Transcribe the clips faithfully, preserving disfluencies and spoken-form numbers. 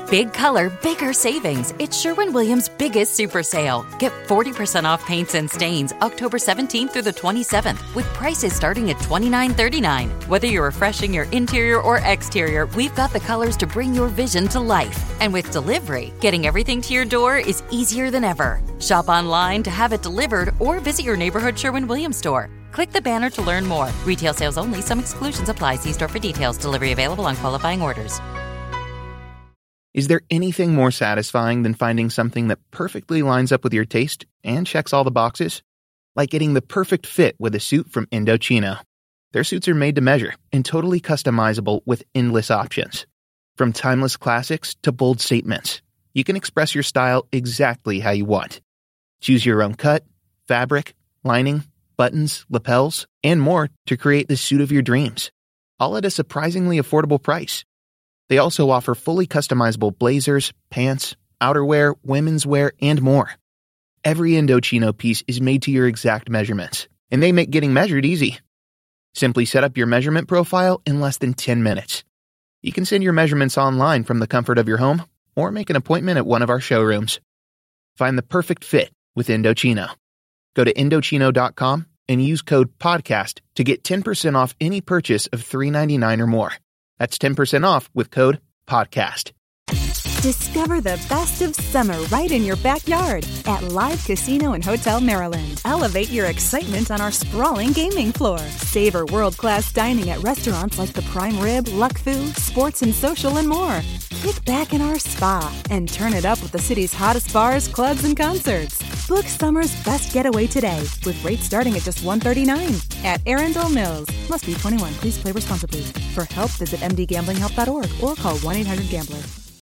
Big color, bigger savings. It's Sherwin-Williams' biggest super sale. Get forty percent off paints and stains October seventeenth through the twenty-seventh with prices starting at twenty-nine thirty-nine. Whether you're refreshing your interior or exterior, we've got the colors to bring your vision to life. And with delivery, getting everything to your door is easier than ever. Shop online to have it delivered or visit your neighborhood Sherwin-Williams store. Click the banner to learn more. Retail sales only. Some exclusions apply. See store for details. Delivery available on qualifying orders. Is there anything more satisfying than finding something that perfectly lines up with your taste and checks all the boxes? Like getting the perfect fit with a suit from Indochino. Their suits are made to measure and totally customizable with endless options. From timeless classics to bold statements, you can express your style exactly how you want. Choose your own cut, fabric, lining, buttons, lapels, and more to create the suit of your dreams, all at a surprisingly affordable price. They also offer fully customizable blazers, pants, outerwear, women's wear, and more. Every Indochino piece is made to your exact measurements, and they make getting measured easy. Simply set up your measurement profile in less than ten minutes. You can send your measurements online from the comfort of your home or make an appointment at one of our showrooms. Find the perfect fit with Indochino. Go to Indochino dot com and use code PODCAST to get ten percent off any purchase of three ninety-nine or more. That's ten percent off with code PODCAST. Discover the best of summer right in your backyard at Live Casino and Hotel Maryland. Elevate your excitement on our sprawling gaming floor. Savor world-class dining at restaurants like the Prime Rib, Luck Fu, Sports and Social, and more. Kick back in our spa and turn it up with the city's hottest bars, clubs, and concerts. Book summer's best getaway today with rates starting at just one hundred thirty-nine dollars at Arundel Mills. Must be twenty-one. Please play responsibly. For help, visit m d gambling help dot org or call one eight hundred gambler.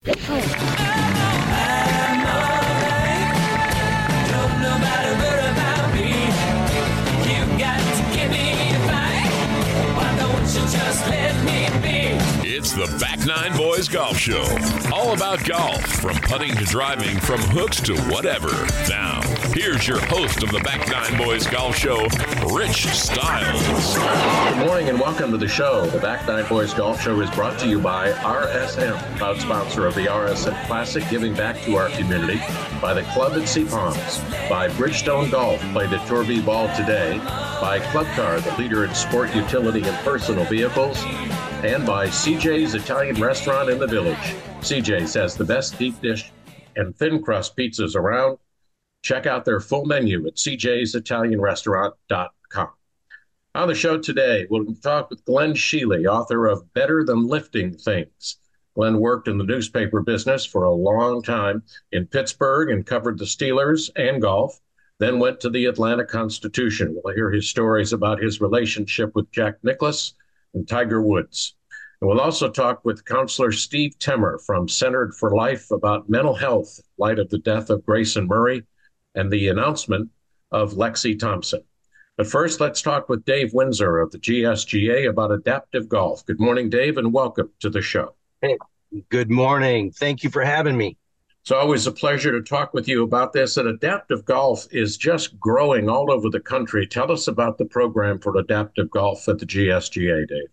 It's the Back Nine Boys Golf Show. All about golf, from putting to driving, from hooks to whatever. Now, here's your host of the Back Nine Boys Golf Show, Rich Stiles. Good morning and welcome to the show. The Back Nine Boys Golf Show is brought to you by R S M, proud sponsor of the R S M Classic, giving back to our community, by the Club at Sea Palms, by Bridgestone Golf, played at Torby Ball today, by Club Car, the leader in sport, utility, and personal vehicles, and by C J's Italian Restaurant in the Village. C J's has the best deep dish and thin crust pizzas around. Check out their full menu at c j's italian restaurant dot com. On the show today, we'll talk with Glenn Sheely, author of Better Than Lifting Things. Glenn worked in the newspaper business for a long time in Pittsburgh and covered the Steelers and golf, then went to the Atlanta Constitution. We'll hear his stories about his relationship with Jack Nicklaus and Tiger Woods. And we'll also talk with Counselor Steve Temmer from Centered for Life about mental health in light of the death of Grayson Murray and the announcement of Lexi Thompson. But first, let's talk with Dave Windsor of the G S G A about adaptive golf. Good morning, Dave, and welcome to the show. Hey, good morning. Thank you for having me. It's always a pleasure to talk with you about this. And adaptive golf is just growing all over the country. Tell us about the program for adaptive golf at the G S G A, Dave.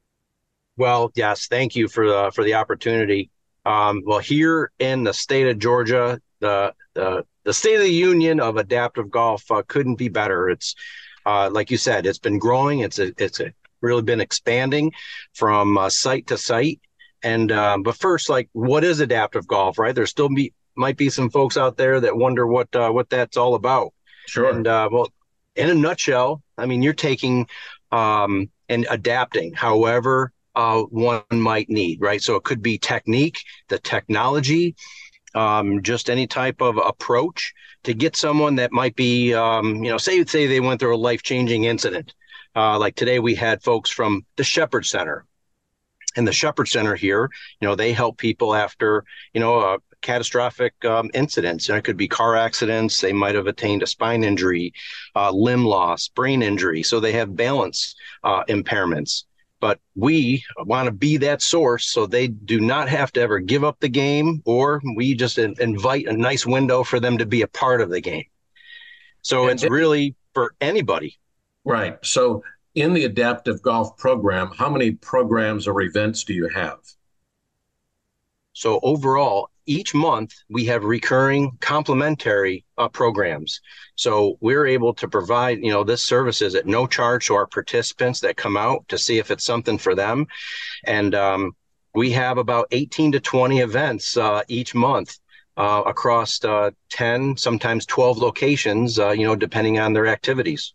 Well, yes, thank you for the for the opportunity. Um, well, here in the state of Georgia, the the, the State of the Union of adaptive golf uh, couldn't be better. It's uh, like you said, it's been growing. It's a, it's a really been expanding from uh, site to site. And um, but first, like, what is adaptive golf? Right, there still be might be some folks out there that wonder what uh, what that's all about. Sure. And uh, well, in a nutshell, I mean, you're taking um, and adapting however uh, one might need, right? So it could be technique, the technology, um, just any type of approach to get someone that might be, um, you know, say say they went through a life-changing incident. Uh, like today, we had folks from the Shepherd Center. And the Shepherd Center here, you know, they help people after, you know, uh, catastrophic um, incidents. And it could be car accidents. They might have attained a spine injury, uh, limb loss, brain injury. So they have balance uh, impairments. But we want to be that source so they do not have to ever give up the game, or we just in- invite a nice window for them to be a part of the game. So and it's th- really for anybody. Right. So in the adaptive golf program, how many programs or events do you have? So overall, each month we have recurring complementary uh, programs. So we're able to provide, you know, this services at no charge to our participants that come out to see if it's something for them. And um, we have about eighteen to twenty events uh, each month uh, across uh, ten, sometimes twelve locations, uh, you know, depending on their activities.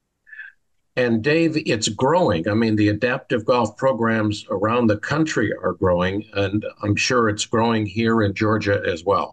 And Dave, it's growing. I mean, the adaptive golf programs around the country are growing, and I'm sure it's growing here in Georgia as well.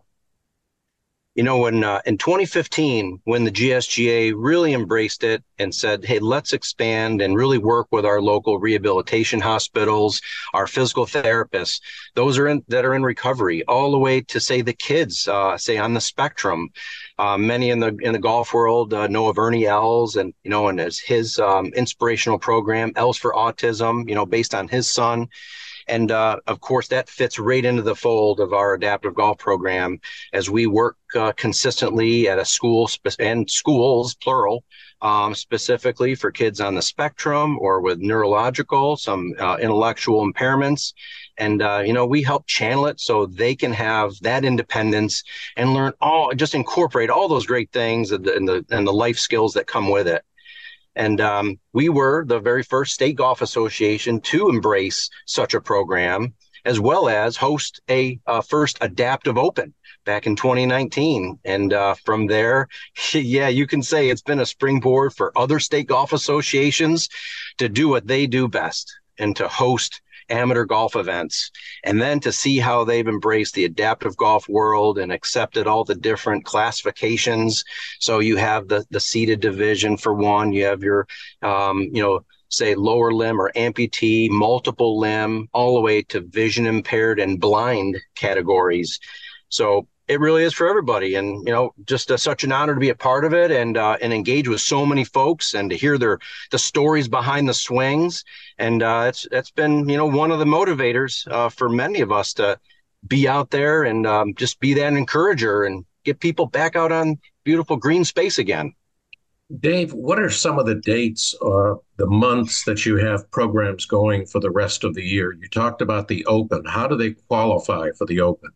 You know, when uh, in twenty fifteen, when the G S G A really embraced it and said, hey, let's expand and really work with our local rehabilitation hospitals, our physical therapists, those are in, that are in recovery, all the way to, say, the kids, uh, say, on the spectrum. Uh, many in the in the golf world uh, know of Ernie Els, and, you know, and as his um, inspirational program, Els for Autism, you know, based on his son. And uh, of course, that fits right into the fold of our adaptive golf program as we work uh, consistently at a school spe- and schools, plural, um, specifically for kids on the spectrum or with neurological, some uh, intellectual impairments. And, uh, you know, we help channel it so they can have that independence and learn all, just incorporate all those great things and the, and the, and the life skills that come with it. And um, we were the very first state golf association to embrace such a program, as well as host a uh, first adaptive open back in twenty nineteen. And uh, from there, yeah, you can say it's been a springboard for other state golf associations to do what they do best and to host amateur golf events, and then to see how they've embraced the adaptive golf world and accepted all the different classifications. So you have the the seated division for one, you have your um, you know say lower limb or amputee, multiple limb, all the way to vision impaired and blind categories. So it really is for everybody. And, you know, just uh, such an honor to be a part of it and uh, and engage with so many folks and to hear their the stories behind the swings. And uh, it's it's been, you know, one of the motivators uh, for many of us to be out there and um, just be that encourager and get people back out on beautiful green space again. Dave, what are some of the dates or the months that you have programs going for the rest of the year? You talked about the Open. How do they qualify for the Open?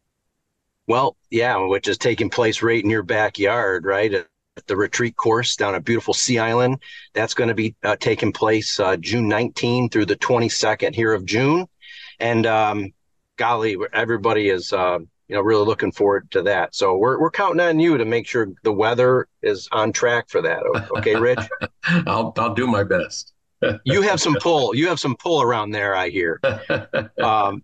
Well, yeah, which is taking place right in your backyard, right? At the retreat course down at beautiful Sea Island. That's going to be uh, taking place uh, June nineteenth through the twenty-second here of June. And um, golly, everybody is, uh, you know, really looking forward to that. So we're we're counting on you to make sure the weather is on track for that. Okay, Rich? I'll I'll do my best. You have some pull. You have some pull around there, I hear. Um,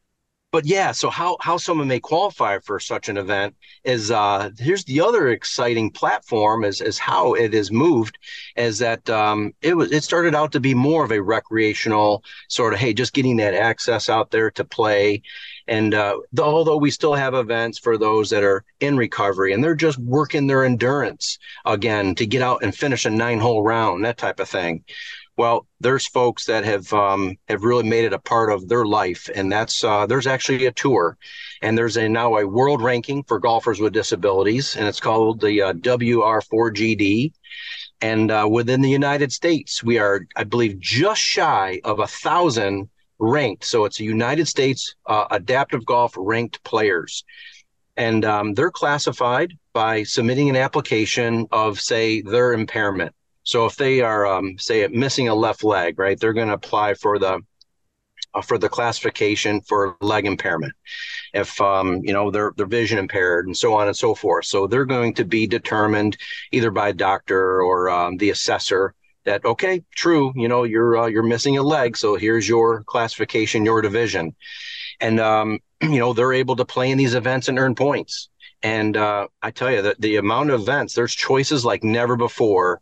But yeah, so how how someone may qualify for such an event is uh, here's the other exciting platform is is how it is moved, is that um, it was it started out to be more of a recreational sort of, hey, just getting that access out there to play. And uh, the, although we still have events for those that are in recovery and they're just working their endurance again to get out and finish a nine hole round, that type of thing. Well, there's folks that have um, have really made it a part of their life, and that's uh, there's actually a tour, and there's a now a world ranking for golfers with disabilities, and it's called the uh, W R four G D. And uh, within the United States, we are, I believe, just shy of a thousand ranked. So it's a United States uh, adaptive golf ranked players, and um, they're classified by submitting an application of, say, their impairment. So if they are, um, say, missing a left leg, right, they're going to apply for the uh, for the classification for leg impairment. If um, you know they're they're vision impaired and so on and so forth, so they're going to be determined either by a doctor or um, the assessor that, okay, true, you know you're uh, you're missing a leg, so here's your classification, your division, and um, you know they're able to play in these events and earn points. And uh, I tell you that the amount of events, there's choices like never before.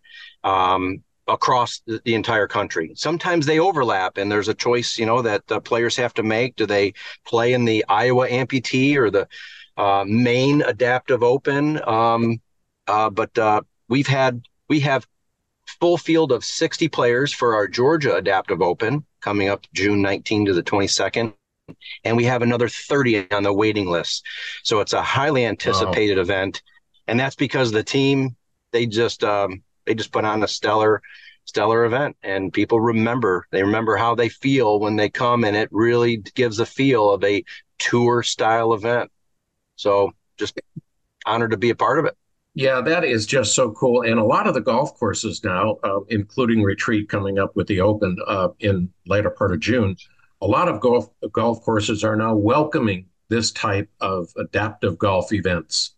Um, across the, the entire country. Sometimes they overlap and there's a choice, you know, that the players have to make. Do they play in the Iowa amputee or the uh, Maine adaptive open? Um, uh, but uh, we've had, we have full field of sixty players for our Georgia adaptive open coming up June nineteenth to the twenty-second. And we have another thirty on the waiting list. So it's a highly anticipated wow. event. And that's because the team, they just, um, They just put on a stellar, stellar event, and people remember. They remember how they feel when they come, and it really gives a feel of a tour style event. So just honored to be a part of it. Yeah, that is just so cool. And a lot of the golf courses now, uh, including Retreat coming up with the Open uh, in later part of June, a lot of golf golf courses are now welcoming this type of adaptive golf events.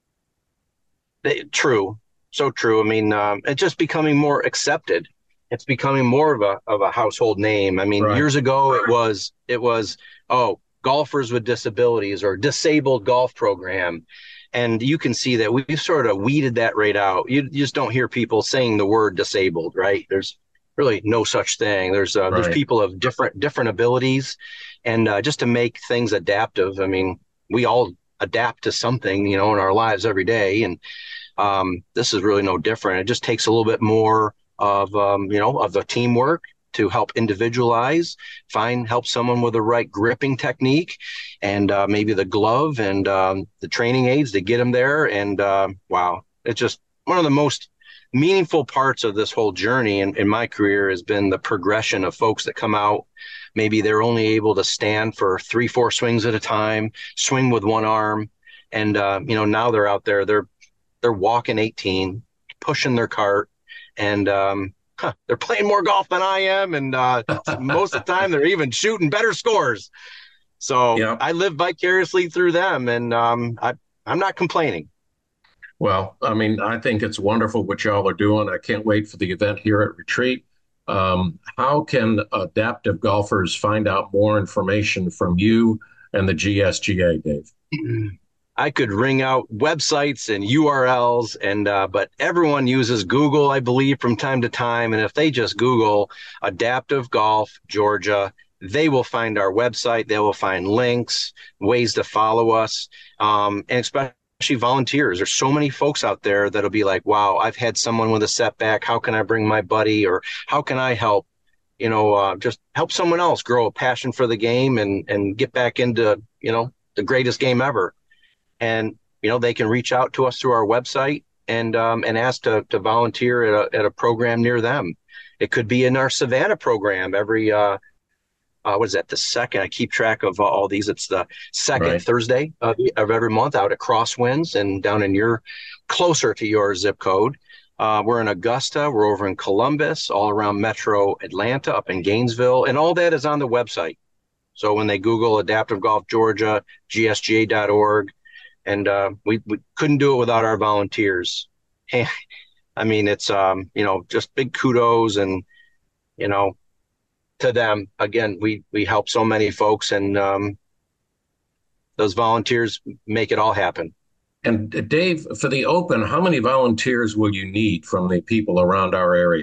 They, true. So true. I mean, um, it's just becoming more accepted. It's becoming more of a of a household name. I mean, right. years ago it was it was, oh, golfers with disabilities or disabled golf program. And you can see that we've sort of weeded that right out. You, you just don't hear people saying the word disabled, right? There's really no such thing. There's uh, right. there's people of different different abilities, and uh, just to make things adaptive. I mean, we all adapt to something, you know, in our lives every day, and um, this is really no different. It just takes a little bit more of um, you know of the teamwork to help individualize, find, help someone with the right gripping technique, and uh, maybe the glove and um, the training aids to get them there. And uh, wow, it's just one of the most meaningful parts of this whole journey in, in my career has been the progression of folks that come out. Maybe they're only able to stand for three, four swings at a time, swing with one arm. And, uh, you know, now they're out there, they're, they're walking eighteen, pushing their cart, and, um, Huh, they're playing more golf than I am, and uh, most of the time they're even shooting better scores. So yeah. I live vicariously through them, and um, I, I'm not complaining. Well, I mean, I think it's wonderful what y'all are doing. I can't wait for the event here at Retreat. Um, how can adaptive golfers find out more information from you and the G S G A, Dave? I could ring out websites and U R Ls, and uh, but everyone uses Google, I believe, from time to time. And if they just Google Adaptive Golf Georgia, they will find our website. They will find links, ways to follow us, um, and especially volunteers. There's so many folks out there that'll be like, wow, I've had someone with a setback. How can I bring my buddy, or how can I help? You know, uh, just help someone else grow a passion for the game and and get back into, you know, the greatest game ever. And, you know, they can reach out to us through our website and um, and ask to, to volunteer at a, at a program near them. It could be in our Savannah program every, uh, uh, what is that, the second? I keep track of all these. It's the second right. Thursday of, of every month out at Crosswinds and down in your, closer to your zip code. Uh, we're in Augusta. We're over in Columbus, all around Metro Atlanta, up in Gainesville. And all that is on the website. So when they Google Adaptive Golf Georgia, G S G A dot org, and uh, we, we couldn't do it without our volunteers. I mean, it's, um, you know, just big kudos and, you know, to them. Again, we, we help so many folks, and um, those volunteers make it all happen. And uh, Dave, for the Open, how many volunteers will you need from the people around our area?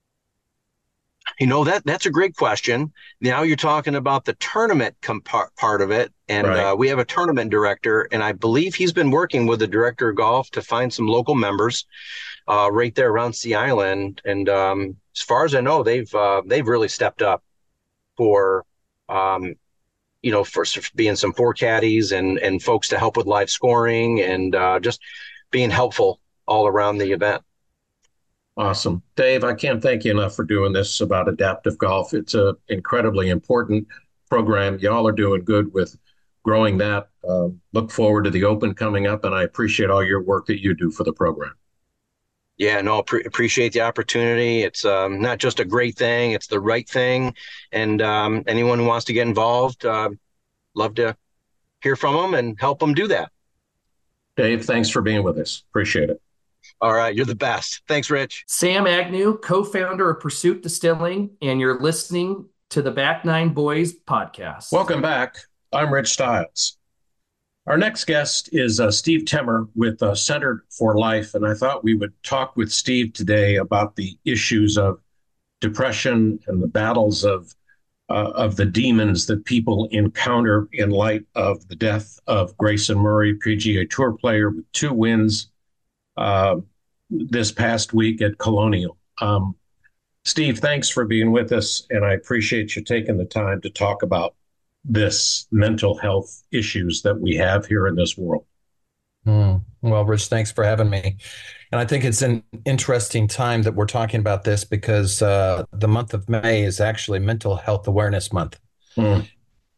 You know, that that's a great question. Now you're talking about the tournament comp- part of it. And right. uh, we have a tournament director, and I believe he's been working with the director of golf to find some local members uh, right there around Sea Island. And um, as far as I know, they've uh, they've really stepped up for, um, you know, for being some four caddies and, and folks to help with live scoring and uh, just being helpful all around the event. Awesome. Dave, I can't thank you enough for doing this about adaptive golf. It's an incredibly important program. Y'all are doing good with growing that. Uh, look forward to the Open coming up, and I appreciate all your work that you do for the program. Yeah, no, pre- appreciate the opportunity. It's um, not just a great thing, it's the right thing. And um, anyone who wants to get involved, uh, love to hear from them and help them do that. Dave, thanks for being with us. Appreciate it. All right, you're the best. Thanks, Rich. Sam Agnew, co-founder of Pursuit Distilling, and you're listening to the Back Nine Boys podcast. Welcome back. I'm Rich Stiles. Our next guest is uh, Steve Temmer with uh, Centered for Life, and I thought we would talk with Steve today about the issues of depression and the battles of uh, of the demons that people encounter in light of the death of Grayson Murray, P G A Tour player with two wins Uh, this past week at Colonial. Um, Steve, thanks for being with us, and I appreciate you taking the time to talk about this mental health issues that we have here in this world. Mm. Well, Rich, thanks for having me. And I think it's an interesting time that we're talking about this because uh, the month of May is actually Mental Health Awareness Month. Mm.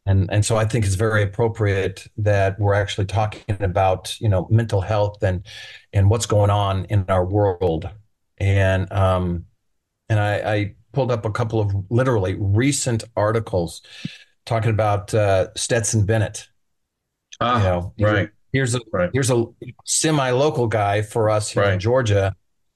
And and so I think it's very appropriate that we're actually talking about, you know, mental health and and what's going on in our world. And um and I, I pulled up a couple of literally recent articles talking about uh, Stetson Bennett. Ah, you know, right. Here's a right. here's a semi-local guy for us here right. in Georgia.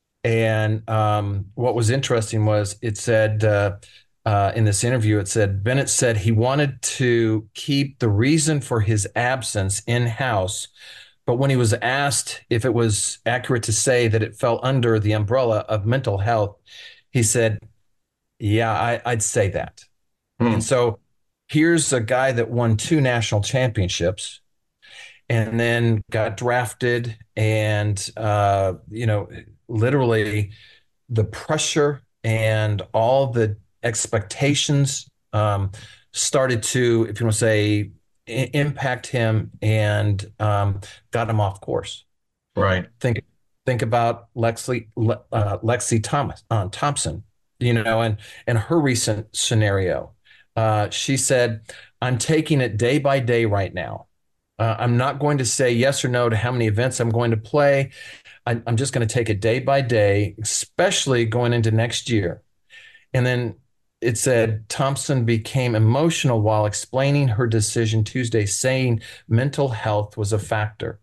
And um, what was interesting was it said uh, uh, in this interview, it said Bennett said he wanted to keep the reason for his absence in-house, but when he was asked if it was accurate to say that it fell under the umbrella of mental health, he said, yeah, I, I'd say that. Hmm. And so here's a guy that won two national championships and then got drafted and, uh, you know, literally the pressure and all the expectations um, started to, if you want to say, I- impact him and um, got him off course. Right. Think think about Lexi uh, Lexi Thomas uh, Thompson, you know, and and her recent scenario. Uh, she said, "I'm taking it day by day right now. Uh, I'm not going to say yes or no to how many events I'm going to play. I, I'm just going to take it day by day, especially going into next year." And then it said Thompson became emotional while explaining her decision Tuesday, saying mental health was a factor.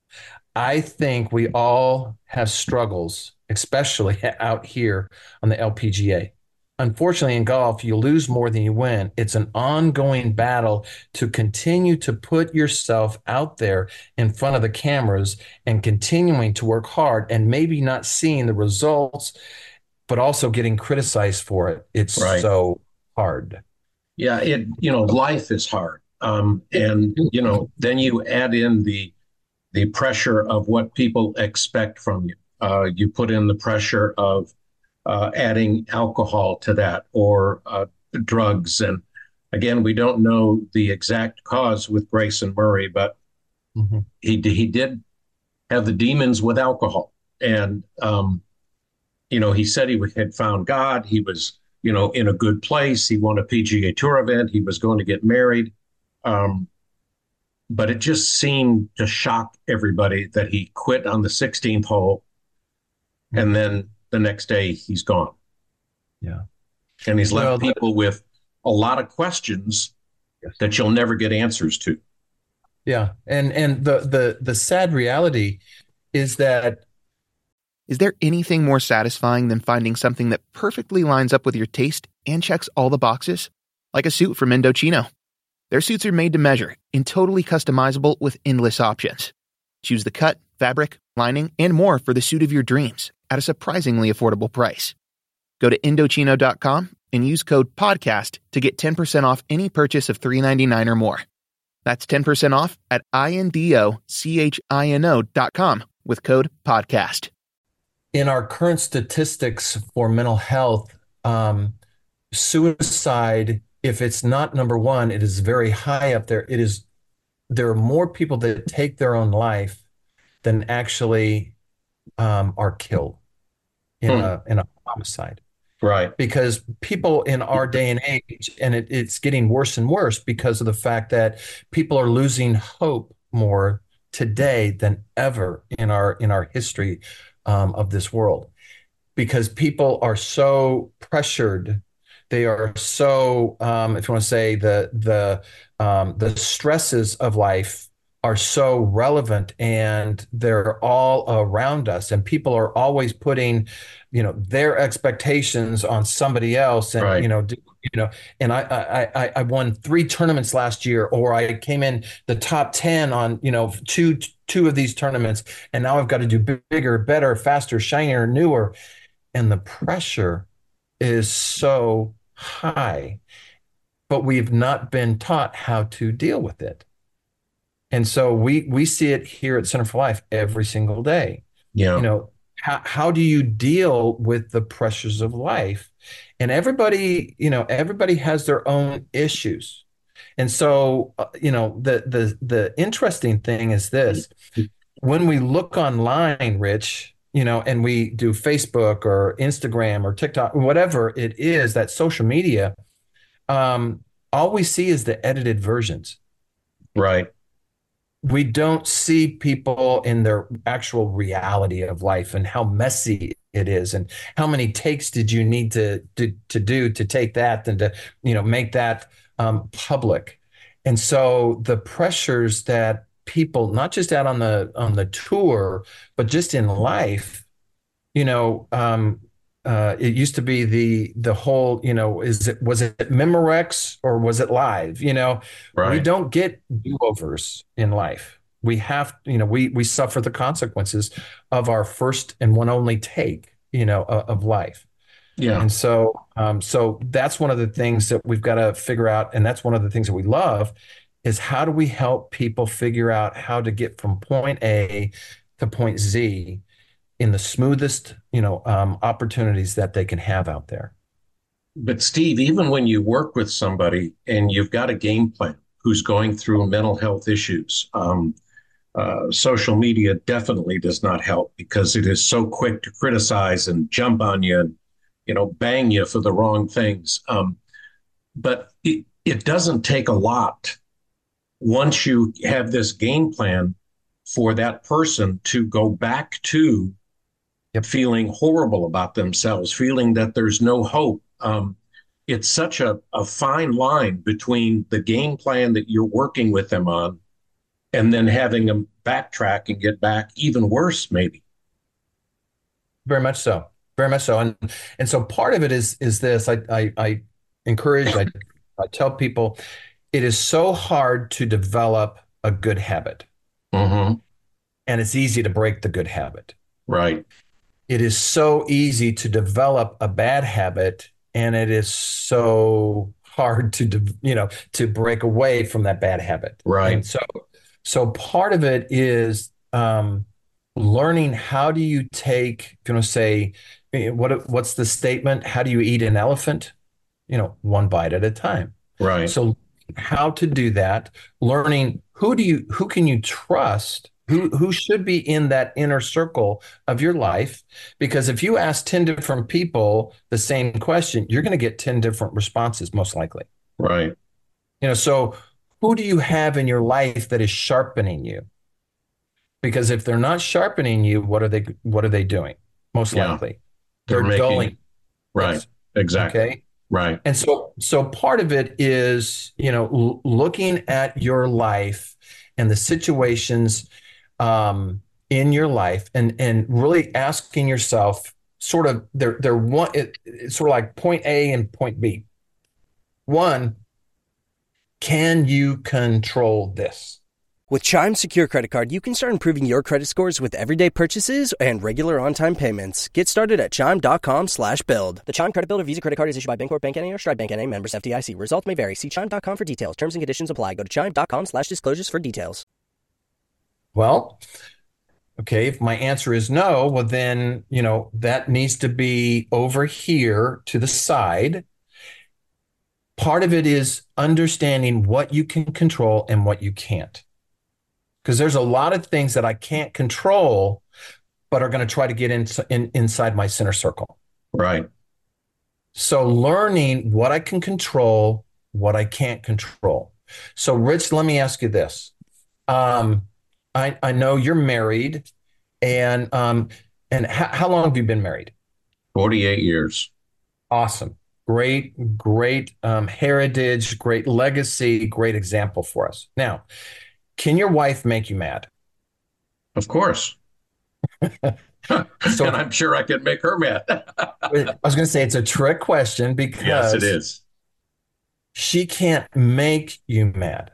I think we all have struggles, especially out here on the L P G A. Unfortunately, in golf, you lose more than you win. It's an ongoing battle to continue to put yourself out there in front of the cameras and continuing to work hard and maybe not seeing the results, but also getting criticized for it. It's Right. so hard. Yeah, it you know, life is hard. Um, and you know, then you add in the the pressure of what people expect from you. Uh, you put in the pressure of uh, adding alcohol to that or uh, drugs. And again, we don't know the exact cause with Grayson Murray, but mm-hmm. he he did have the demons with alcohol. And um, you know, he said he had found God. He was, you know, in a good place. He won a P G A Tour event. He was going to get married. Um, but it just seemed to shock everybody that he quit on the sixteenth hole. Mm-hmm. And then the next day he's gone. Yeah. And he's left well, people that, with a lot of questions yes. that you'll never get answers to. Yeah. And and the the the sad reality is that is there anything more satisfying than finding something that perfectly lines up with your taste and checks all the boxes? Like a suit from Indochino. Their suits are made to measure and totally customizable with endless options. Choose the cut, fabric, lining, and more for the suit of your dreams at a surprisingly affordable price. Go to Indochino dot com and use code PODCAST to get ten percent off any purchase of three ninety-nine or more. That's ten percent off at I N D O C H I N O dot com with code PODCAST. In our current statistics for mental health, um, suicide, if it's not number one, it is very high up there. It is, there are more people that take their own life than actually um, are killed in hmm. a in a homicide. Right. Because people in our day and age, and it, it's getting worse and worse because of the fact that people are losing hope more today than ever in our in our history um, of this world. Because people are so pressured. They are so, um, if you want to say, the the um, the stresses of life are so relevant, and they're all around us. And people are always putting, you know, their expectations on somebody else. And right. you know, do, you know, and I, I I won three tournaments last year, or I came in the top ten on, you know, two two of these tournaments, and now I've got to do bigger, better, faster, shinier, newer, and the pressure is so high, but we've not been taught how to deal with it. And so we we see it here at Center for Life every single day. Yeah. You know, how how do you deal with the pressures of life? And everybody, you know, everybody has their own issues. And so, uh, you know, the the the interesting thing is this: when we look online, Rich, you know, and we do Facebook or Instagram or TikTok, whatever it is, that social media, um, all we see is the edited versions. Right. We don't see people in their actual reality of life and how messy it is, and how many takes did you need to to, to do to take that and to, you know, make that um, public. And so the pressures that people, not just out on the on the tour, but just in life, you know, um, uh, it used to be the the whole, you know, is it was it Memorex or was it live? You know, Right. we don't get do-overs in life. We have, you know, we we suffer the consequences of our first and one only take, you know, of, of life. Yeah. And so, um, so that's one of the things that we've got to figure out, and that's one of the things that we love, is how do we help people figure out how to get from point A to point Z in the smoothest, you know, um, opportunities that they can have out there. But Steve, even when you work with somebody and you've got a game plan who's going through mental health issues, um, uh, social media definitely does not help, because it is so quick to criticize and jump on you and, you know, bang you for the wrong things. Um, but it, it doesn't take a lot once you have this game plan for that person to go back to yep. feeling horrible about themselves, feeling that there's no hope. Um, it's such a, a fine line between the game plan that you're working with them on and then having them backtrack and get back even worse, maybe. Very much so. Very much so. And and so part of it is is this. I I, I encourage, I, I tell people, it is so hard to develop a good habit. Mm-hmm. And it's easy to break the good habit. Right. It is so easy to develop a bad habit, and it is so hard to, de- you know, to break away from that bad habit. Right. And so, so part of it is um, learning, how do you take, you know, say, what what's the statement? How do you eat an elephant? You know, one bite at a time. Right. So how to do that, learning who do you, who can you trust? Who who should be in that inner circle of your life? Because if you ask ten different people the same question, you're going to get ten different responses, most likely. Right. You know, so who do you have in your life that is sharpening you? Because if they're not sharpening you, what are they what are they doing? Most Yeah. likely. They're, They're making, dulling. Right. Yes. Exactly. Okay. Right. And so so part of it is, you know, l- looking at your life and the situations um, in your life, and and really asking yourself, sort of, they're they're one, it, it's sort of like point A and point B. One, can you control this? With Chime's secure credit card, you can start improving your credit scores with everyday purchases and regular on-time payments. Get started at chime.com slash build. The Chime Credit Builder Visa Credit Card is issued by Bancorp Bank N A or Stride Bank N A, members F D I C. Results may vary. See chime dot com for details. Terms and conditions apply. Go to chime.com slash disclosures for details. Well, okay, if my answer is no, well then, you know, that needs to be over here to the side. Part of it is understanding what you can control and what you can't. Because there's a lot of things that I can't control, but are going to try to get in, in, inside my center circle. Right. So learning what I can control, what I can't control. So Rich, let me ask you this. Um, I, I know you're married, and um, and h- how long have you been married? forty-eight years. Awesome. Great, great um, heritage, great legacy, great example for us. Now, can your wife make you mad? Of course. So, and I'm sure I can make her mad. I was going to say it's a trick question, because yes, it is. She can't make you mad.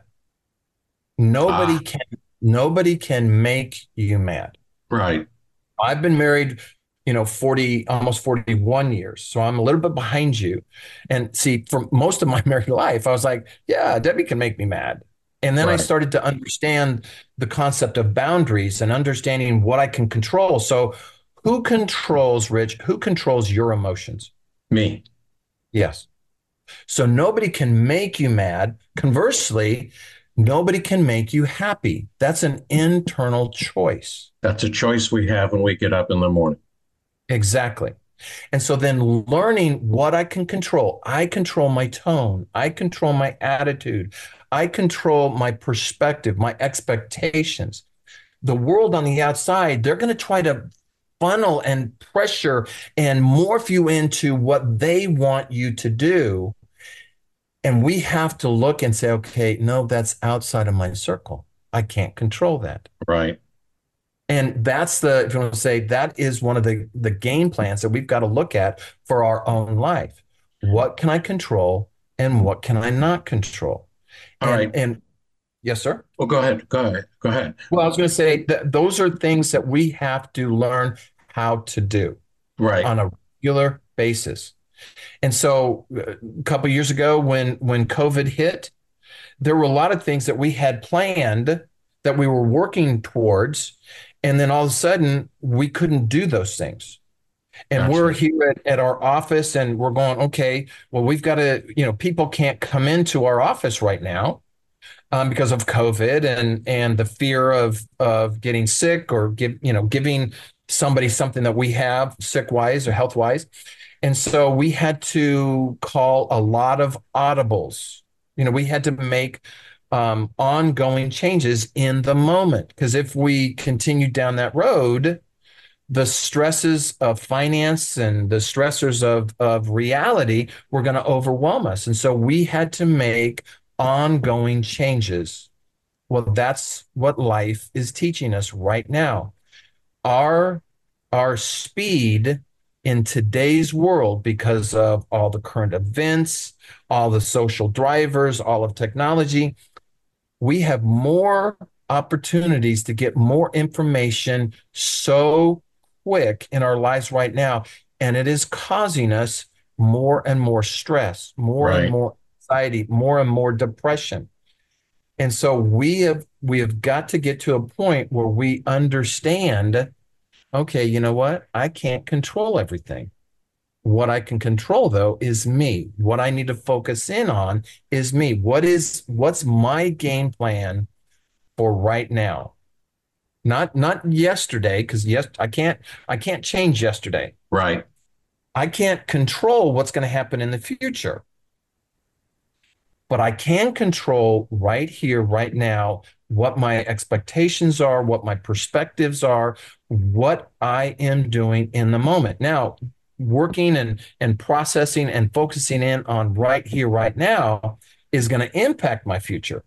Nobody ah. can. Nobody can make you mad. Right. I've been married, you know, forty, almost forty-one years. So I'm a little bit behind you. And see, for most of my married life, I was like, yeah, Debbie can make me mad. And then right. I started to understand the concept of boundaries and understanding what I can control. So who controls, Rich, who controls your emotions? Me. Yes. So nobody can make you mad. Conversely, nobody can make you happy. That's an internal choice. That's a choice we have when we get up in the morning. Exactly. And so then learning what I can control, I control my tone, I control my attitude, I control my perspective, my expectations. The world on the outside, they're going to try to funnel and pressure and morph you into what they want you to do. And we have to look and say, okay, no, that's outside of my circle. I can't control that. Right. And that's the, if you want to say, that is one of the, the game plans that we've got to look at for our own life. What can I control and what can I not control? All and, right. And yes, sir. Well, go ahead. Go ahead. Go ahead. Well, I was going to say that those are things that we have to learn how to do right on a regular basis. And so a couple of years ago when, when COVID hit, there were a lot of things that we had planned that we were working towards. And then all of a sudden we couldn't do those things. And gotcha. We're here at, at our office and we're going, okay, well, we've got to, you know, people can't come into our office right now um, because of COVID and, and the fear of, of getting sick or give, you know, giving somebody something that we have sick wise or health wise. And so we had to call a lot of audibles. You know, we had to make um, ongoing changes in the moment, because if we continue down that road, the stresses of finance and the stressors of, of reality were going to overwhelm us. And so we had to make ongoing changes. Well, that's what life is teaching us right now. Our, our speed in today's world, because of all the current events, all the social drivers, all of technology, we have more opportunities to get more information so quick in our lives right now. And it is causing us more and more stress, more right. and more anxiety, more and more depression. And so we have, we have got to get to a point where we understand, okay, you know what? I can't control everything. What I can control, though, is me. What I need to focus in on is me. What is, what's my game plan for right now? Not, not yesterday, because yes, I can't, I can't change yesterday. Right. I can't control what's going to happen in the future. But I can control right here, right now, what my expectations are, what my perspectives are, what I am doing in the moment. Now, working and, and processing and focusing in on right here, right now is going to impact my future.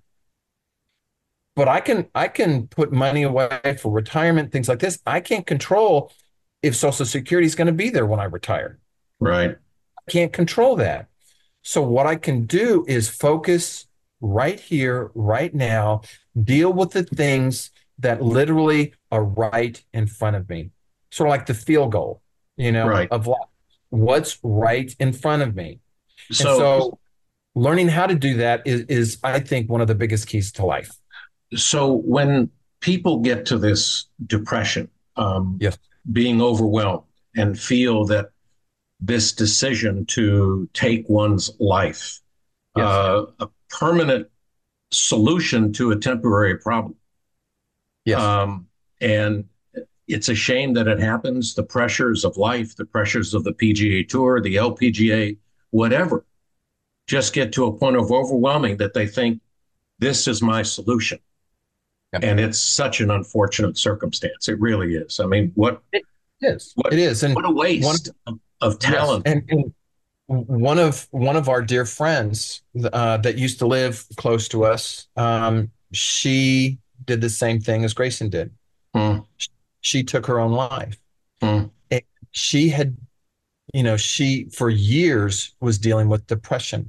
But I can I can put money away for retirement, things like this. I can't control if Social Security is going to be there when I retire. Right. I can't control that. So what I can do is focus right here, right now, deal with the things that literally are right in front of me. Sort of like the field goal, you know, right. of life. What's right in front of me. So, and so learning how to do that is, is, I think, one of the biggest keys to life. So when people get to this depression, um, yes. being overwhelmed and feel that this decision to take one's life, yes. uh, a permanent solution to a temporary problem. Yes. Um, and it's a shame that it happens. The pressures of life, the pressures of the P G A Tour, the L P G A, whatever, just get to a point of overwhelming that they think this is my solution. Yep. And it's such an unfortunate circumstance. It really is. I mean, what it is. What, it is. And what a waste one, of, of talent. Yes. And, and one of one of our dear friends uh, that used to live close to us, um, she did the same thing as Grayson did. Mm. She, she took her own life. Mm. And she had, you know, she for years was dealing with depression.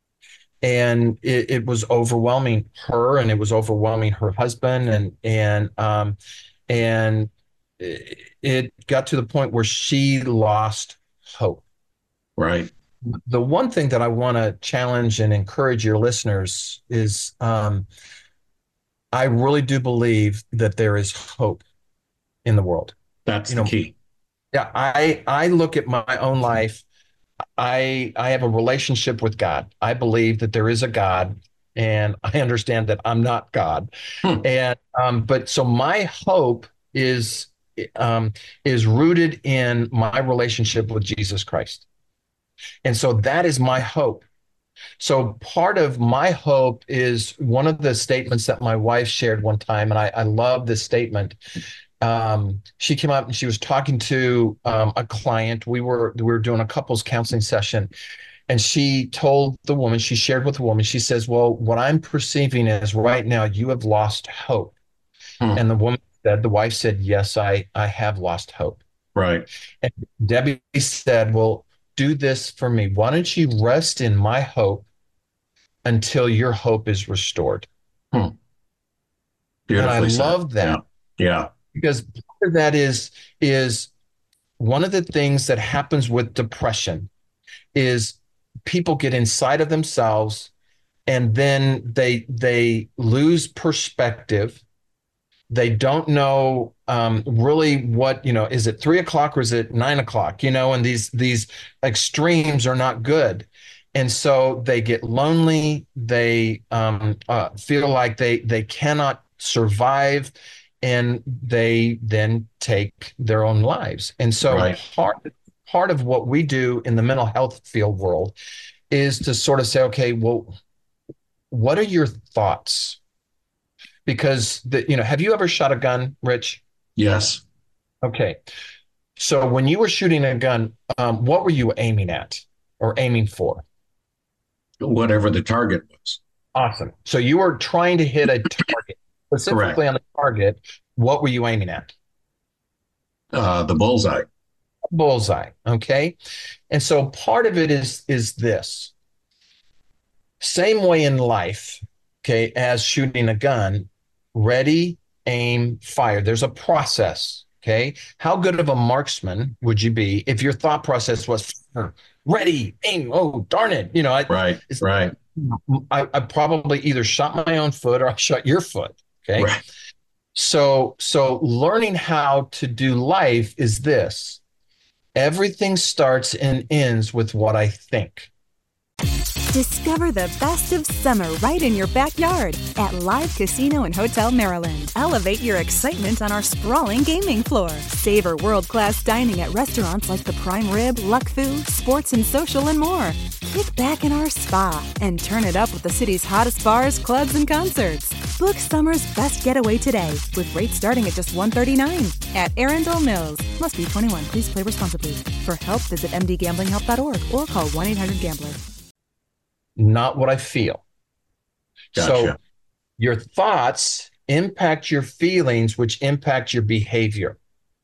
And it, it was overwhelming her, and it was overwhelming her husband, and and um, and it, it got to the point where she lost hope. Right. The one thing that I want to challenge and encourage your listeners is, um, I really do believe that there is hope in the world. That's you the know, key. Yeah, I I look at my own life. I I have a relationship with God. I believe that there is a God, and I understand that I'm not God. Hmm. And um, but so my hope is um, is rooted in my relationship with Jesus Christ. And so that is my hope. So part of my hope is one of the statements that my wife shared one time, and I, I love this statement. Um, she came up and she was talking to um, a client. We were we were doing a couples counseling session, and she told the woman, she shared with the woman, she says, well, what I'm perceiving is right now you have lost hope. Hmm. And the woman said, the wife said, yes, I, I have lost hope. Right. And Debbie said, well, do this for me. Why don't you rest in my hope until your hope is restored? Hmm. And I said. love that. Yeah. yeah. Because part of that is, is one of the things that happens with depression is people get inside of themselves and then they they lose perspective. They don't know um, really what, you know, is it three o'clock or is it nine o'clock, you know, and these these extremes are not good. And so they get lonely. They um, uh, feel like they they cannot survive, and they then take their own lives. And so right. part, part of what we do in the mental health field world is to sort of say, okay, well, what are your thoughts? Because, the, you know, have you ever shot a gun, Rich? Yes. Okay. So when you were shooting a gun, um, what were you aiming at or aiming for? Whatever the target was. Awesome. So you were trying to hit a target. Specifically Correct. On the target, what were you aiming at? Uh, the bullseye. Bullseye. Okay. And so part of it is, is this. Same way in life, okay, as shooting a gun, ready, aim, fire. There's a process, okay? How good of a marksman would you be if your thought process was ready, aim, oh, darn it. You know, I, right, right. I, I probably either shot my own foot or I shot your foot, okay? Right. So, so learning how to do life is this. Everything starts and ends with what I think. Discover the best of summer right in your backyard at Live Casino and Hotel Maryland. Elevate your excitement on our sprawling gaming floor. Savor world-class dining at restaurants like the Prime Rib, Luck Fu, Sports and Social, and more. Kick back in our spa and turn it up with the city's hottest bars, clubs, and concerts. Book summer's best getaway today with rates starting at just one hundred thirty-nine dollars at Arundel Mills. Must be twenty-one. Please play responsibly. For help, visit m d gambling help dot org or call one eight hundred gambler. Not what I feel. Gotcha. So your thoughts impact your feelings, which impact your behavior.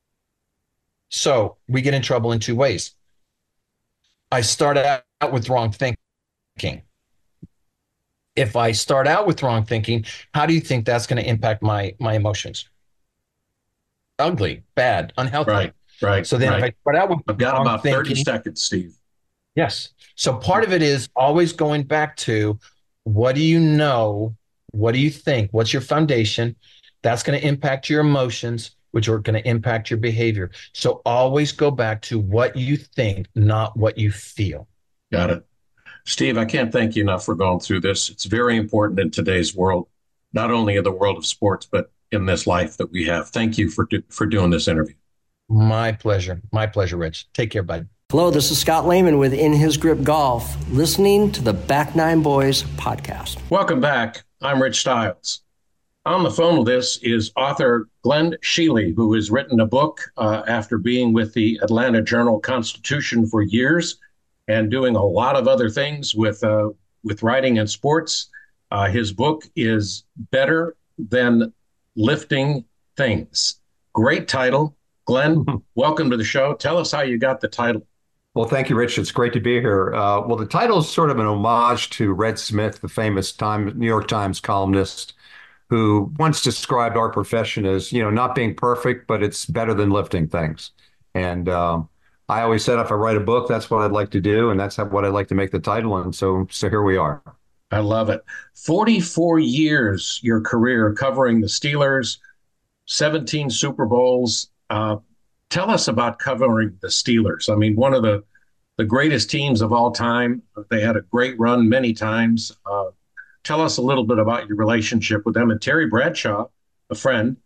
So we get in trouble in two ways. I start out with wrong thinking. If I start out with wrong thinking, how do you think that's going to impact my, my emotions? Ugly, bad, unhealthy. Right, right. So then right. if I start out with I've got wrong about thirty thinking, seconds, Steve. Yes. So part of it is always going back to what do you know? What do you think? What's your foundation? That's going to impact your emotions, which are going to impact your behavior. So always go back to what you think, not what you feel. Got it. Steve, I can't thank you enough for going through this. It's very important in today's world, not only in the world of sports, but in this life that we have. Thank you for, do, for doing this interview. My pleasure. My pleasure, Rich. Take care, bud. Hello, this is Scott Lehman with In His Grip Golf, listening to the Back Nine Boys podcast. Welcome back. I'm Rich Stiles. On the phone with us is author Glenn Sheely, who has written a book uh, after being with the Atlanta Journal-Constitution for years and doing a lot of other things with uh, with writing and sports. Uh, his book is Better Than Lifting Things. Great title. Glenn, welcome to the show. Tell us how you got the title. Well, thank you, Rich. It's great to be here. Uh, well, the title is sort of an homage to Red Smith, the famous Time, New York Times columnist, who once described our profession as, you know, not being perfect, but it's better than lifting things. And um, I always said if I write a book, that's what I'd like to do, and that's what I'd like to make the title. And so, so here we are. I love it. forty-four years, your career covering the Steelers, seventeen Super Bowls. Uh, tell us about covering the Steelers. I mean, one of the, the greatest teams of all time. They had a great run many times. Uh, tell us a little bit about your relationship with them. And Terry Bradshaw, a friend,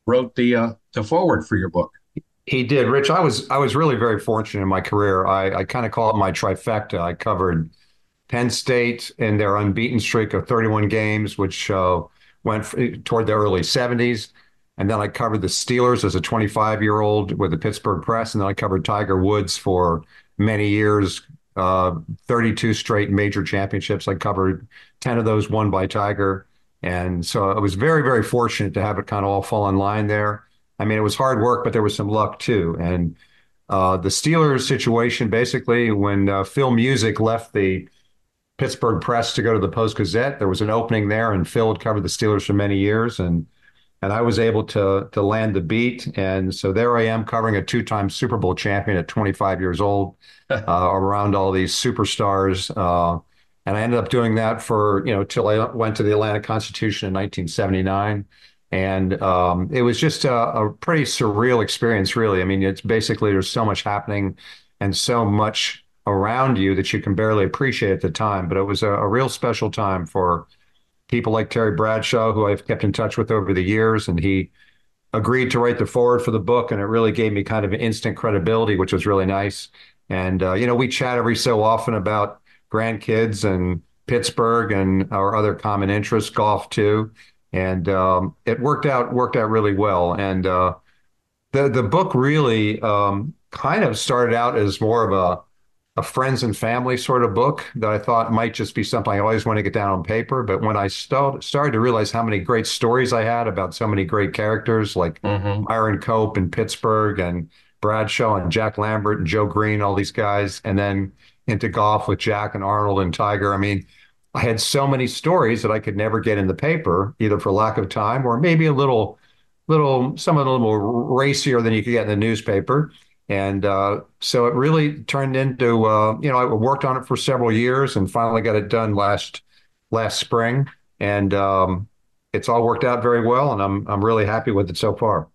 wrote the uh, the foreword for your book. He did, Rich. I was I was really very fortunate in my career. I, I kind of call it my trifecta. I covered Penn State and their unbeaten streak of thirty-one games, which uh, went f- toward the early seventies. And then I covered the Steelers as a twenty-five-year-old with the Pittsburgh Press. And then I covered Tiger Woods for many years, uh, thirty-two straight major championships. I covered ten of those won by Tiger. And so I was very, very fortunate to have it kind of all fall in line there. I mean, it was hard work, but there was some luck too. And uh, the Steelers situation, basically, when uh, Phil Music left the Pittsburgh Press to go to the Post-Gazette, there was an opening there, and Phil had covered the Steelers for many years, and and I was able to to land the beat. And so there I am covering a two-time Super Bowl champion at twenty-five years old, uh, around all these superstars. Uh, and I ended up doing that for, you know, till I went to the Atlanta Constitution in nineteen seventy-nine. And um, it was just a, a pretty surreal experience, really. I mean, it's basically there's so much happening and so much around you that you can barely appreciate at the time. But it was a, a real special time for people like Terry Bradshaw, who I've kept in touch with over the years. And he agreed to write the foreword for the book. And it really gave me kind of an instant credibility, which was really nice. And, uh, you know, we chat every so often about grandkids and Pittsburgh and our other common interests, golf too. And um, it worked out worked out really well. And uh, the the book really um, kind of started out as more of a a friends and family sort of book that I thought might just be something I always want to get down on paper. But when I st- started to realize how many great stories I had about so many great characters like mm-hmm. Myron Cope and Pittsburgh and Bradshaw and Jack Lambert and Joe Green, all these guys, and then into golf with Jack and Arnold and Tiger. I mean, I had so many stories that I could never get in the paper, either for lack of time or maybe a little, little, some of them a little more racier than you could get in the newspaper. And uh, so it really turned into, uh, you know, I worked on it for several years and finally got it done last last spring. And um, it's all worked out very well. And I'm I'm really happy with it so far.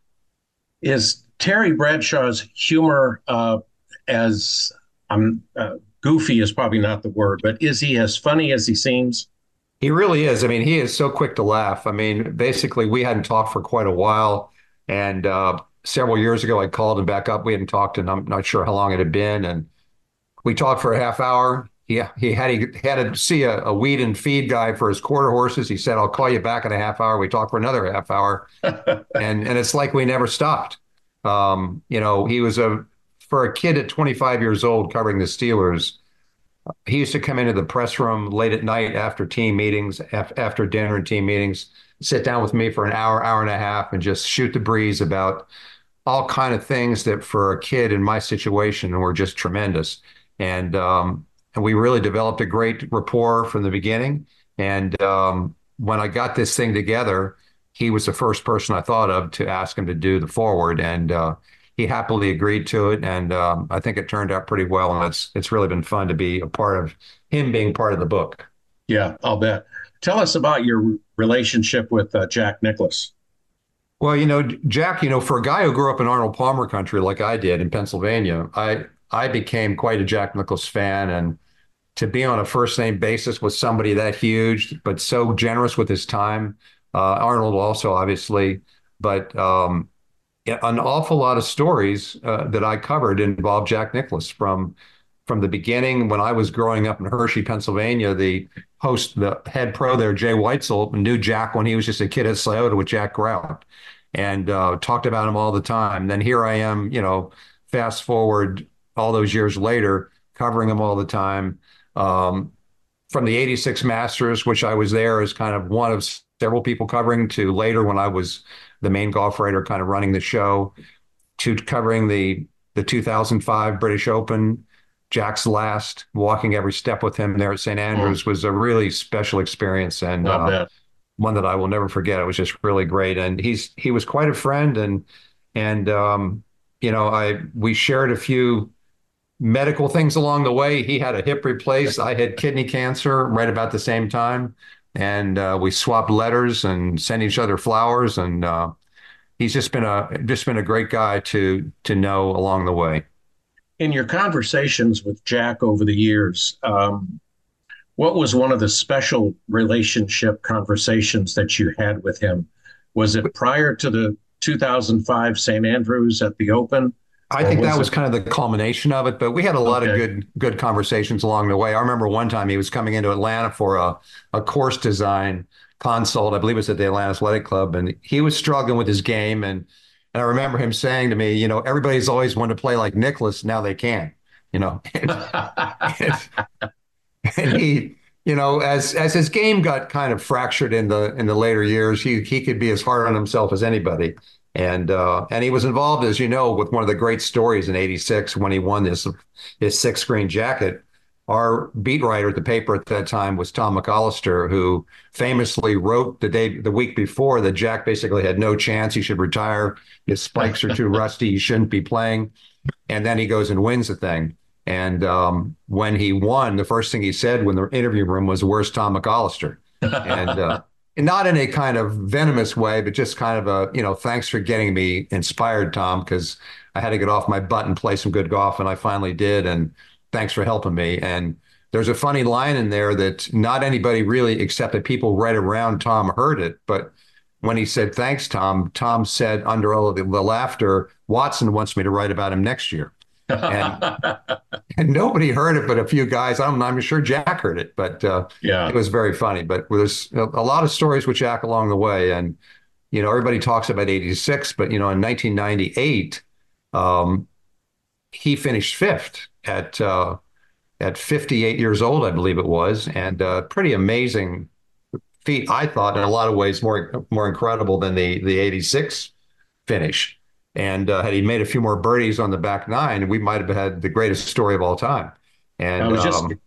Is Terry Bradshaw's humor uh, as I'm uh, goofy is probably not the word, but is he as funny as he seems? He really is. I mean, he is so quick to laugh. I mean, basically, we hadn't talked for quite a while. And uh, several years ago, I called him back up. We hadn't talked, and I'm not sure how long it had been. And we talked for a half hour. He, he had he had to see a, a weed and feed guy for his quarter horses. He said, I'll call you back in a half hour. We talked for another half hour. and and it's like we never stopped. Um, you know, he was a, for a kid at twenty-five years old covering the Steelers, he used to come into the press room late at night after team meetings, af- after dinner and team meetings, sit down with me for an hour, hour and a half, and just shoot the breeze about all kind of things that for a kid in my situation were just tremendous. And um, and we really developed a great rapport from the beginning. And um, when I got this thing together, he was the first person I thought of to ask him to do the forward. And uh, he happily agreed to it. And um, I think it turned out pretty well. And it's it's really been fun to be a part of him being part of the book. Yeah, I'll bet. Tell us about your relationship with uh, Jack Nicklaus. Well, you know, Jack, you know, for a guy who grew up in Arnold Palmer country like I did in Pennsylvania, I I became quite a Jack Nicklaus fan. And to be on a first name basis with somebody that huge, but so generous with his time, uh, Arnold also, obviously, but um, an awful lot of stories uh, that I covered involved Jack Nicklaus from from the beginning. When I was growing up in Hershey, Pennsylvania, the host, the head pro there, Jay Weitzel, knew Jack when he was just a kid at Scioto with Jack Grout, and uh, talked about him all the time. Then here I am, you know, fast forward all those years later, covering him all the time. Um, from the eighty-six Masters, which I was there as kind of one of several people covering, to later when I was the main golf writer kind of running the show, to covering the the two thousand five British Open, Jack's last, walking every step with him there at Saint Andrews, was a really special experience, and uh, one that I will never forget. It was just really great. And he's he was quite a friend, and and um, you know, I we shared a few medical things along the way. He had a hip replaced. I had kidney cancer right about the same time. And uh, we swapped letters and sent each other flowers. And uh, he's just been a just been a great guy to to know along the way. In your conversations with Jack over the years, um, what was one of the special relationship conversations that you had with him? Was it prior to the two thousand five Saint Andrews at the Open? I think was that was it... kind of the culmination of it, but we had a lot okay. of good good conversations along the way. I remember one time he was coming into Atlanta for a, a course design consult. I believe it was at the Atlanta Athletic Club, and he was struggling with his game. And, and I remember him saying to me, you know, everybody's always wanted to play like Nicklaus. Now they can, you know. and, and, and he, you know, as as his game got kind of fractured in the in the later years, he he could be as hard on himself as anybody. And uh, and he was involved, as you know, with one of the great stories in eighty-six when he won this his six screen jacket. Our beat writer at the paper at that time was Tom McAllister, who famously wrote the day the week before that Jack basically had no chance. He should retire. His spikes are too rusty. He shouldn't be playing. And then he goes and wins the thing. And um, when he won, the first thing he said when the interview room was, "Where's Tom McAllister?" And uh, And not in a kind of venomous way, but just kind of a, you know, thanks for getting me inspired, Tom, because I had to get off my butt and play some good golf, and I finally did. And thanks for helping me. And there's a funny line in there that not anybody really, except the people right around Tom, heard it. But when he said, "Thanks, Tom," Tom said under all of the, the laughter, "Watson wants me to write about him next year." And, and nobody heard it but a few guys. I'm, I'm sure Jack heard it, but uh, yeah, it was very funny. But there's a, a lot of stories with Jack along the way. And, you know, everybody talks about eighty-six, but, you know, in nineteen ninety-eight, um, he finished fifth at uh, at fifty-eight years old, I believe it was. And uh, pretty amazing feat, I thought, in a lot of ways, more more incredible than the, the eighty-six finish. And uh, had he made a few more birdies on the back nine, we might have had the greatest story of all time. And I was just, um,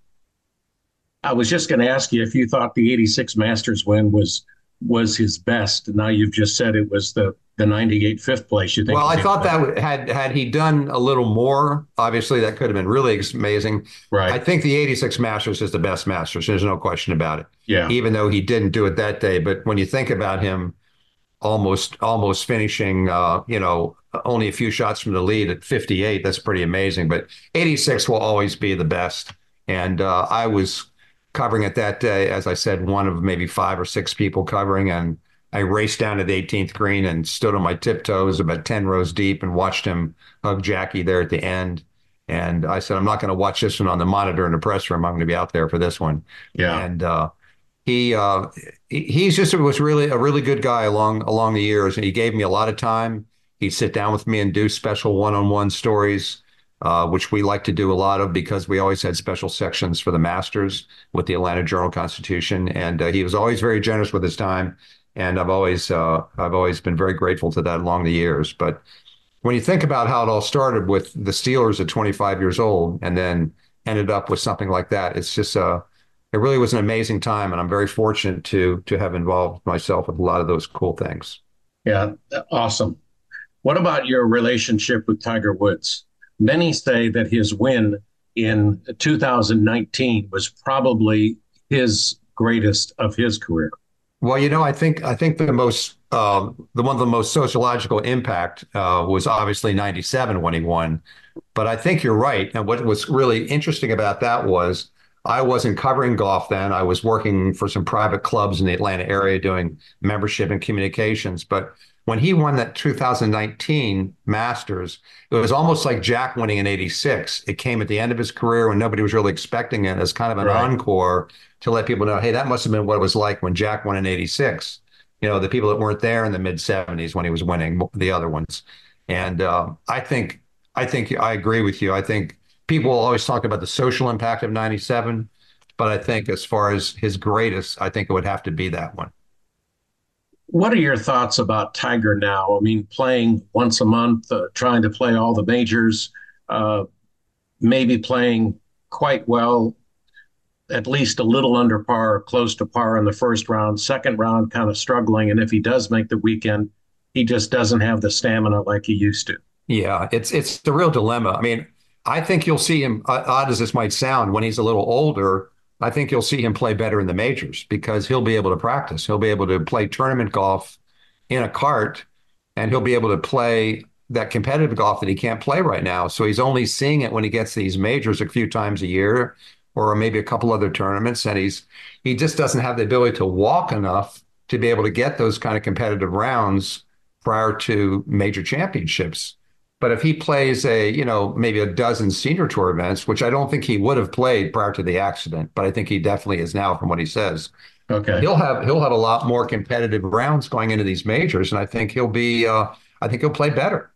I was just going to ask you if you thought the eighty-six Masters win was was his best. Now you've just said it was the the ninety-eight fifth place. You think? Well, I thought that had had he done a little more, obviously that could have been really amazing. Right. I think the eighty-six Masters is the best Masters. There's no question about it. Yeah. Even though he didn't do it that day, but when you think about him, almost almost finishing, uh, you know, only a few shots from the lead at fifty-eight. That's pretty amazing. But eighty-six will always be the best. And uh, I was covering it that day, as I said, one of maybe five or six people covering. And I raced down to the eighteenth green and stood on my tiptoes about ten rows deep and watched him hug Jackie there at the end. And I said, I'm not going to watch this one on the monitor in the press room. I'm going to be out there for this one. Yeah. And uh, he uh, he's just was really a really good guy along along the years. And he gave me a lot of time. He'd sit down with me and do special one-on-one stories, uh, which we like to do a lot of because we always had special sections for the Masters with the Atlanta Journal-Constitution. And uh, he was always very generous with his time. And I've always uh, I've always been very grateful to that along the years. But when you think about how it all started with the Steelers at twenty-five years old and then ended up with something like that, it's just uh, it really was an amazing time. And I'm very fortunate to to have involved myself with a lot of those cool things. Yeah, awesome. What about your relationship with Tiger Woods? Many say that his win in two thousand nineteen was probably his greatest of his career. Well, you know, I think I think the most uh, the one of the most sociological impact uh, was obviously ninety-seven when he won. But I think you're right. And what was really interesting about that was I wasn't covering golf then. I was working for some private clubs in the Atlanta area doing membership and communications. But when he won that two thousand nineteen Masters, it was almost like Jack winning in eighty-six. It came at the end of his career when nobody was really expecting it as kind of an right. encore to let people know, hey, that must have been what it was like when Jack won in eighty-six. You know, the people that weren't there in the mid seventies when he was winning the other ones. And uh, I think I think I agree with you. I think people will always talk about the social impact of ninety-seven, but I think as far as his greatest, I think it would have to be that one. What are your thoughts about Tiger now? I mean, playing once a month, uh, trying to play all the majors, uh, maybe playing quite well, at least a little under par, close to par in the first round, second round kind of struggling. And if he does make the weekend, he just doesn't have the stamina like he used to. Yeah, it's it's the real dilemma. I mean, I think you'll see him, odd as this might sound, when he's a little older, I think you'll see him play better in the majors because he'll be able to practice. He'll be able to play tournament golf in a cart, and he'll be able to play that competitive golf that he can't play right now. So he's only seeing it when he gets these majors a few times a year or maybe a couple other tournaments. And he's he just doesn't have the ability to walk enough to be able to get those kind of competitive rounds prior to major championships. But if he plays a, you know, maybe a dozen senior tour events, which I don't think he would have played prior to the accident, but I think he definitely is now from what he says. Okay. He'll have he'll have a lot more competitive rounds going into these majors, and I think he'll be uh, I think he'll play better.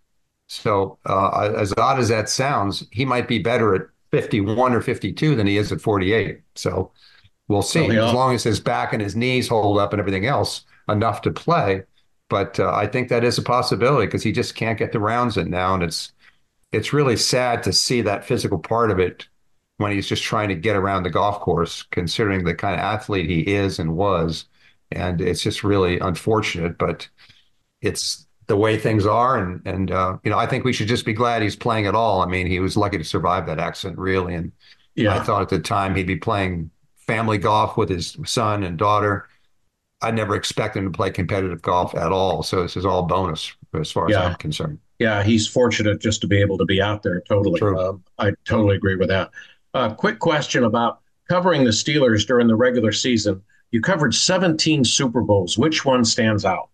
So uh, as odd as that sounds, he might be better at fifty-one or fifty-two than he is at forty-eight. So we'll see. Oh, yeah. As long as his back and his knees hold up and everything else enough to play. But uh, I think that is a possibility because he just can't get the rounds in now, and it's it's really sad to see that physical part of it when he's just trying to get around the golf course, considering the kind of athlete he is and was. And it's just really unfortunate, but it's the way things are. And, and uh, you know, I think we should just be glad he's playing at all. I mean, he was lucky to survive that accident, really. And yeah. I thought at the time he'd be playing family golf with his son and daughter. I never expected him to play competitive golf at all. So this is all bonus as far as yeah. I'm concerned. Yeah, he's fortunate just to be able to be out there. Totally. Um, I totally agree with that. Uh, quick question about covering the Steelers during the regular season. You covered seventeen Super Bowls. Which one stands out?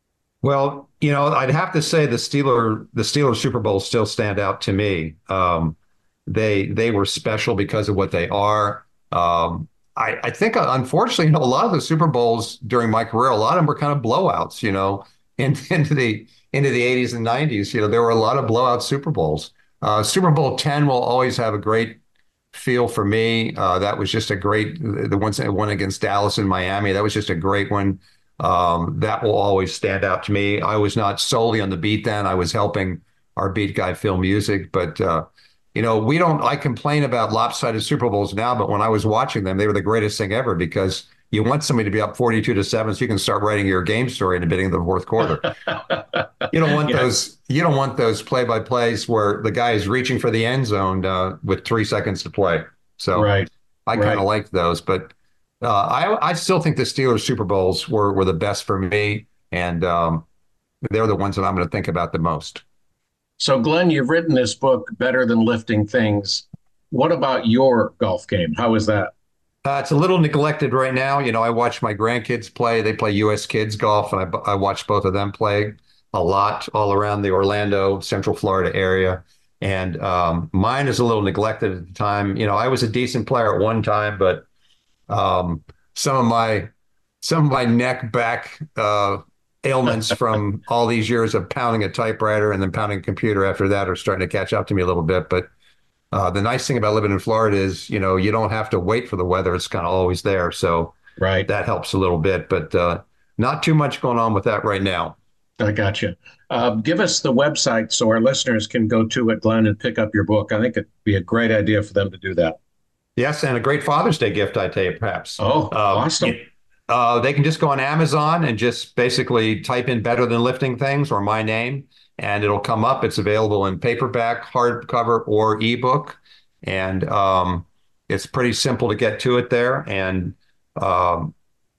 Well, you know, I'd have to say the Steeler, the Steelers Super Bowls still stand out to me. Um, they they were special because of what they are. Um, I, I think, unfortunately, you know, a lot of the Super Bowls during my career, a lot of them were kind of blowouts. You know, in, into the into the eighties and nineties. You know, there were a lot of blowout Super Bowls. Uh, Super Bowl ten will always have a great feel for me. Uh, that was just a great, the ones that won against Dallas and Miami, that was just a great one. Um, that will always stand out to me. I was not solely on the beat then. I was helping our beat guy film music, but uh, you know, we don't, I complain about lopsided Super Bowls now, but when I was watching them, they were the greatest thing ever because you want somebody to be up forty-two to seven so you can start writing your game story in the beginning of the fourth quarter. You don't want yeah. those, you don't want those play-by-plays where the guy is reaching for the end zone uh, with three seconds to play. So right. I kind of right. like those, but uh, I, I still think the Steelers Super Bowls were, were the best for me. And um, they're the ones that I'm going to think about the most. So Glenn, you've written this book, Better Than Lifting Things. What about your golf game? How is that? Uh, it's a little neglected right now. You know, I watch my grandkids play. They play U S kids golf, and I, I watch both of them play a lot all around the Orlando, Central Florida area. And um, mine is a little neglected at the time. You know, I was a decent player at one time, but um, some of my some of my neck back uh, ailments from all these years of pounding a typewriter and then pounding a computer after that are starting to catch up to me a little bit. But Uh, the nice thing about living in Florida is, you know, you don't have to wait for the weather. It's kind of always there. So right. that helps a little bit, but uh, not too much going on with that right now. I got you. Uh, give us the website so our listeners can go to it, Glenn, and pick up your book. I think it'd be a great idea for them to do that. Yes, and a great Father's Day gift, I tell you, perhaps. Oh, um, awesome. Uh, they can just go on Amazon and just basically type in Better Than Lifting Things or my name, and it'll come up. It's available in paperback, hardcover, or ebook. And um, it's pretty simple to get to it there. And um,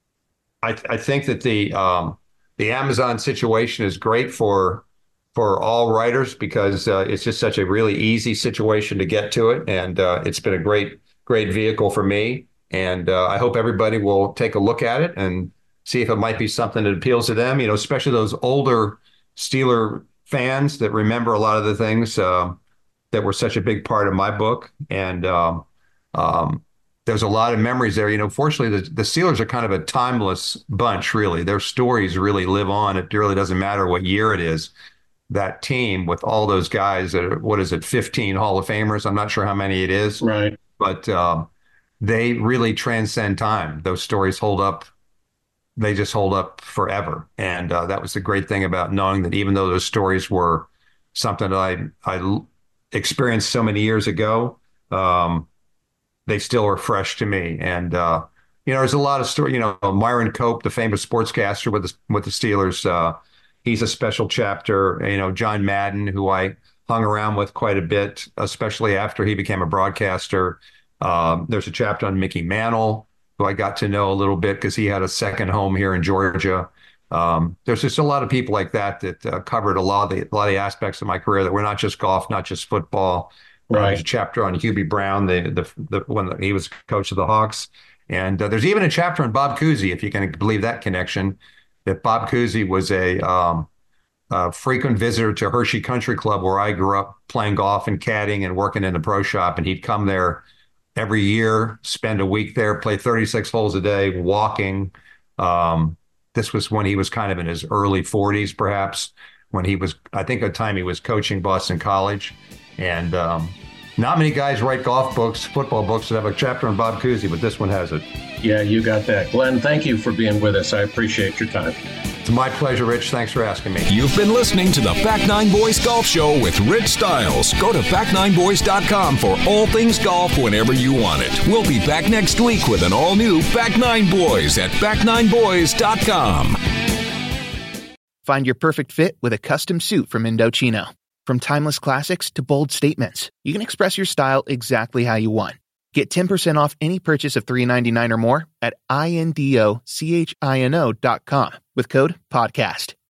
I, I think that the um, the Amazon situation is great for for all writers because uh, it's just such a really easy situation to get to it. And uh, it's been a great, great vehicle for me. And uh, I hope everybody will take a look at it and see if it might be something that appeals to them, you know, especially those older Steeler fans that remember a lot of the things uh, that were such a big part of my book. And um, um, there's a lot of memories there. You know, fortunately, the, the Steelers are kind of a timeless bunch, really. Their stories really live on. It really doesn't matter what year it is. That team with all those guys that are, what is it, fifteen Hall of Famers? I'm not sure how many it is. Right. But um, they really transcend time. Those stories hold up. They just hold up forever. And uh, that was the great thing about knowing that even though those stories were something that I, I experienced so many years ago, um, they still are fresh to me. And, uh, you know, there's a lot of story, you know, Myron Cope, the famous sportscaster with the, with the Steelers, uh, he's a special chapter. You know, John Madden, who I hung around with quite a bit, especially after he became a broadcaster. Um, there's a chapter on Mickey Mantle, who I got to know a little bit because he had a second home here in Georgia. Um, there's just a lot of people like that that uh, covered a lot of the a lot of the aspects of my career that were not just golf, not just football. Right. Uh, there's a chapter on Hubie Brown, the the, the when he was coach of the Hawks, and uh, there's even a chapter on Bob Cousy, if you can believe that connection. That Bob Cousy was a um, a frequent visitor to Hershey Country Club, where I grew up playing golf and caddying and working in the pro shop. And he'd come there every year, spend a week there, play thirty-six holes a day, walking. Um, this was when he was kind of in his early forties, perhaps, when he was, I think at the time he was coaching Boston College. And um, not many guys write golf books, football books that have a chapter on Bob Cousy, but this one has it. Yeah, you got that. Glenn, thank you for being with us. I appreciate your time. It's my pleasure, Rich. Thanks for asking me. You've been listening to the Back Nine Boys Golf Show with Rich Stiles. Go to back nine boys dot com for all things golf whenever you want it. We'll be back next week with an all-new Back Nine Boys at back nine boys dot com. Find your perfect fit with a custom suit from Indochino. From timeless classics to bold statements, you can express your style exactly how you want. Get ten percent off any purchase of three ninety-nine or more at I N D O C H I N O dot com with code PODCAST.